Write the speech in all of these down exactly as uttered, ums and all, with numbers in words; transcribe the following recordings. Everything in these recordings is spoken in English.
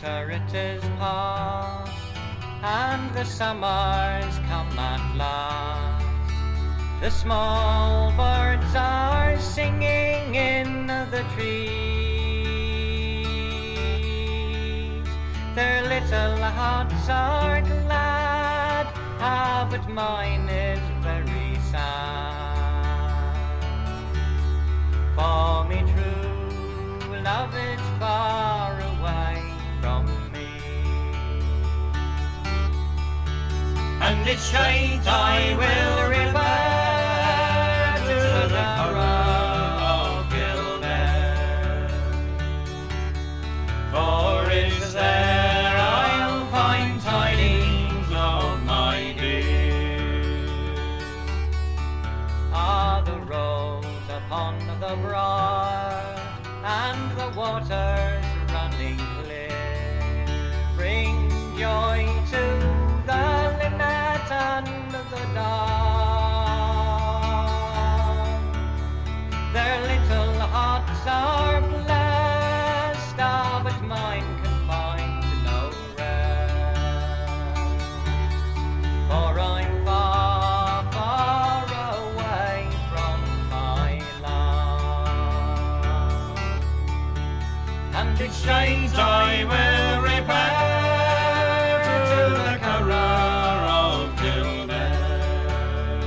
winter it is past, and the summer's come at last. The small birds are singing in the trees. Their little hearts are glad, ah, but mine is very sad. For me true love is far away from me, and it's straight I will repair to the Curragh of Kildare. For is there I'll find tidings of my dear. Ah, the rose upon the briar and the waters running clear bring joy to the linnet and the dawn. Their little hearts are blessed, ah, but mine can find no rest. For I'm far, far away from my love, and it's straight I will repair to the Curragh of Kildare.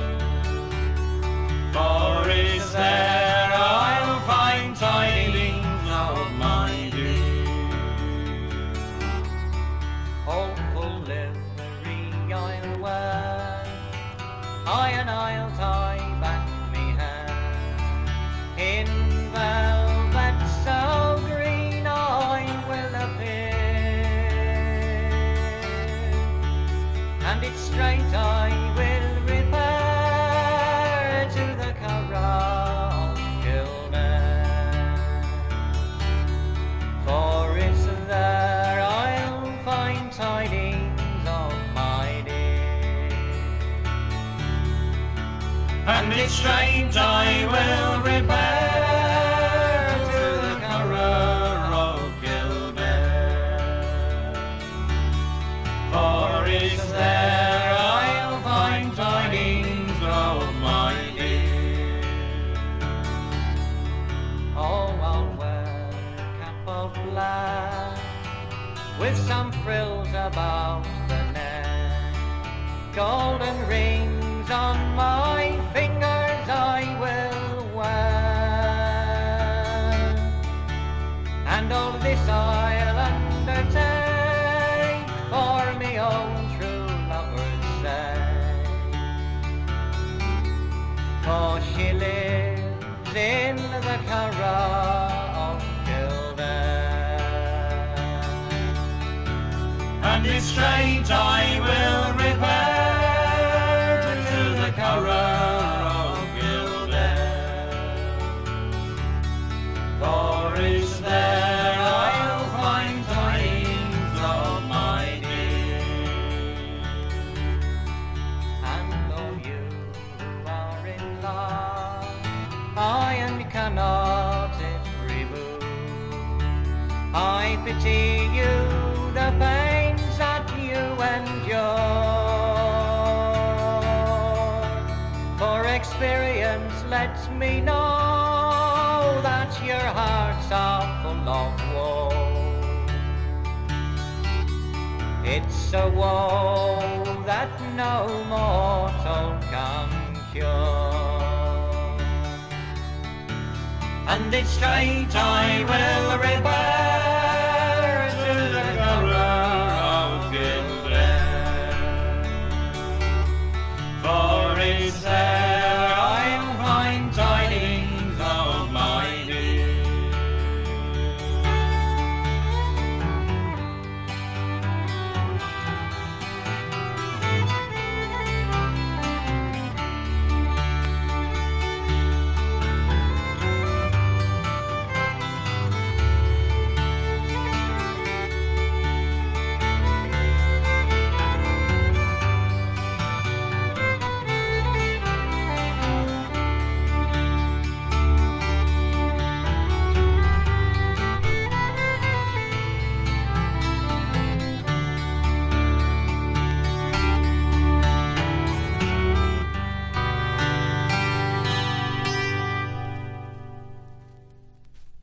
For is there I'll find tidings of my dear. Hopeful livery I'll wear, aye, and I'll tie back me hair in velvet so green I will appear, and it's straight I will repair to the Curragh of Kildare. For is there I'll find tidings of my dear, and it's straight I will repair to the Curragh of Kildare. For is there I'll find tidings of my dear. Oh, I'll wear a cap of black with some frills about the neck, golden rings on my fingers I will wear, and all this I'll undertake for me own true lover's sake. For she lives in the Curragh of Kildare, and it's straight I will repair to the Curragh of Kildare. For is there I'll find tidings of my dear. And though you are in love, I and cannot it remove, I pity you the pains that you endure. For experience lets me know that your hearts are full of woe. It's a woe that no mortal can cure, and it's straight I will repair